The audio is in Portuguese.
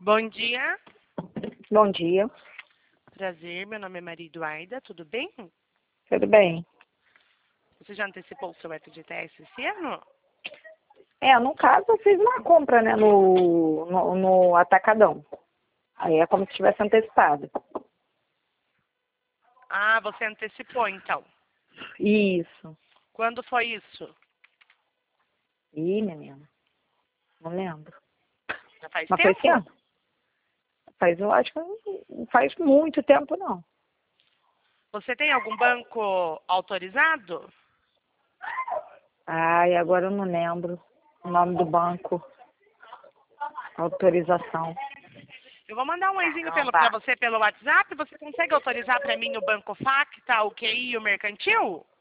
Bom dia. Bom dia, Prazer, meu nome é Maria Eduarda, tudo bem? tudo bem? Você já antecipou o seu FGTS esse ano? No caso, eu fiz uma compra, né, no Atacadão. Aí é como se tivesse antecipado. Ah, você antecipou então. Isso. Quando foi isso? Ih, menina, não lembro. Já faz Mas foi tempo? esse ano. Eu acho que não faz muito tempo, não. Você tem algum banco autorizado? Ai, agora eu não lembro o nome do banco. Autorização. Eu vou mandar um oizinho Não para dá. você pelo WhatsApp. Você consegue autorizar para mim o Banco Facta, o QI e o Mercantil?